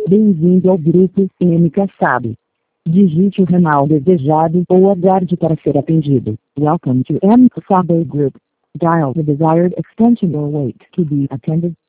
Bem-vindo ao grupo MK SAB. Digite o ramal desejado ou aguarde para ser atendido. Welcome to MK SAB Group. Dial the desired extension or wait to be attended.